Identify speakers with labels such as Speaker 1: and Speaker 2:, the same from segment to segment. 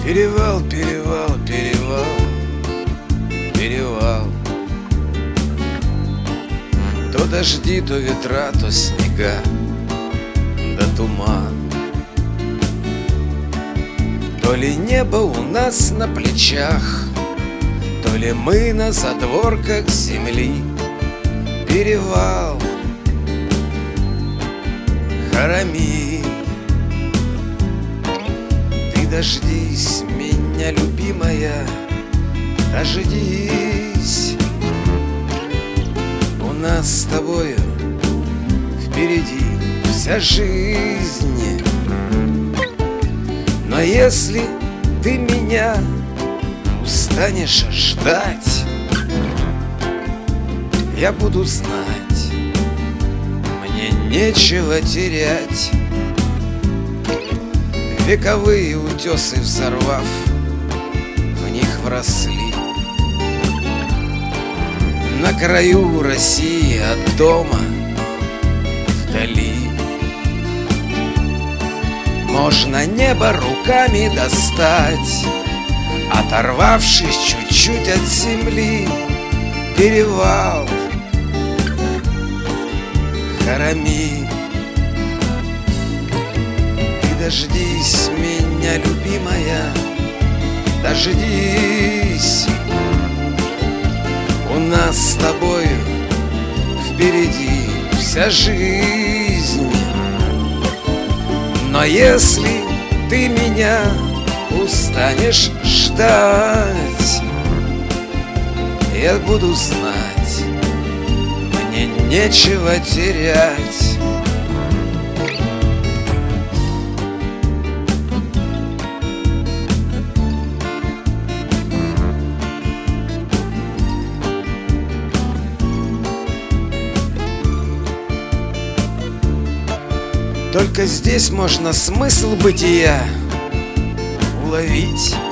Speaker 1: Перевал, перевал, перевал, перевал. То дожди, то ветра, то снега, да туман. То ли небо у нас на плечах, то ли мы на задворках земли. Перевал, Харами. Ты дождись меня, любимая, дождись. У нас с тобою впереди вся жизнь. Но если ты меня устанешь ждать, я буду знать, мне нечего терять. Вековые утесы взорвав, в них вросли. На краю России от дома вдали можно небо руками достать, оторвавшись чуть-чуть от земли. Перевал, Харами. Ты дождись меня, любимая, дождись. У нас с тобою впереди вся жизнь. Но если ты меня устанешь ждать, я буду знать, мне нечего терять. Только здесь можно смысл бытия уловить.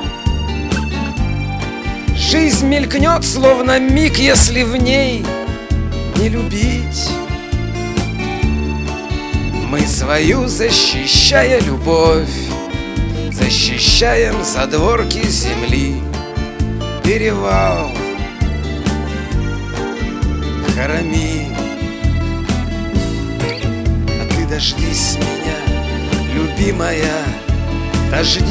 Speaker 1: Жизнь мелькнет, словно миг, если в ней не любить. Мы свою, защищая любовь, защищаем задворки земли. Перевал, Харами. Дождись меня, любимая, дождись.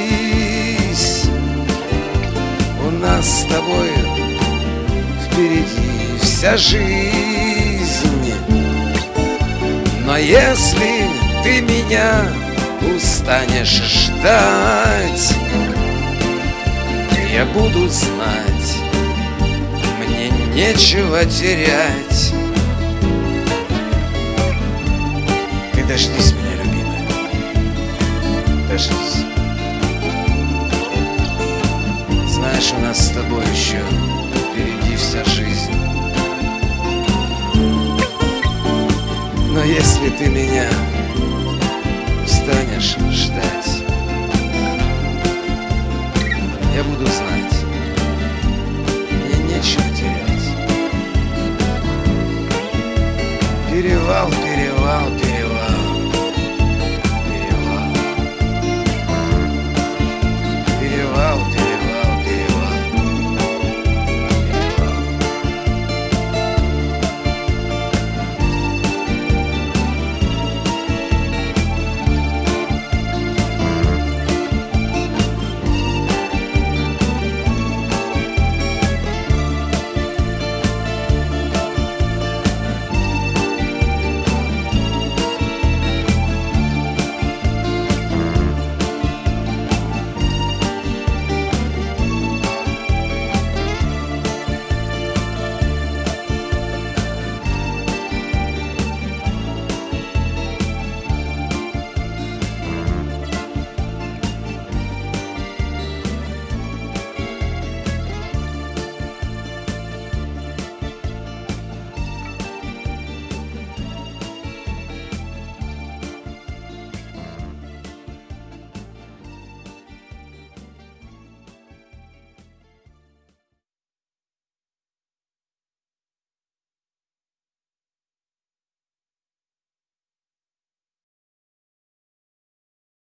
Speaker 1: У нас с тобою впереди вся жизнь. Но если ты меня устанешь ждать, я буду знать, мне нечего терять. Дождись меня, любимая, дождись. Знаешь, у нас с тобой еще впереди вся жизнь. Но если ты меня станешь ждать, я буду знать, мне нечего терять. Перевал, перевал, перевал.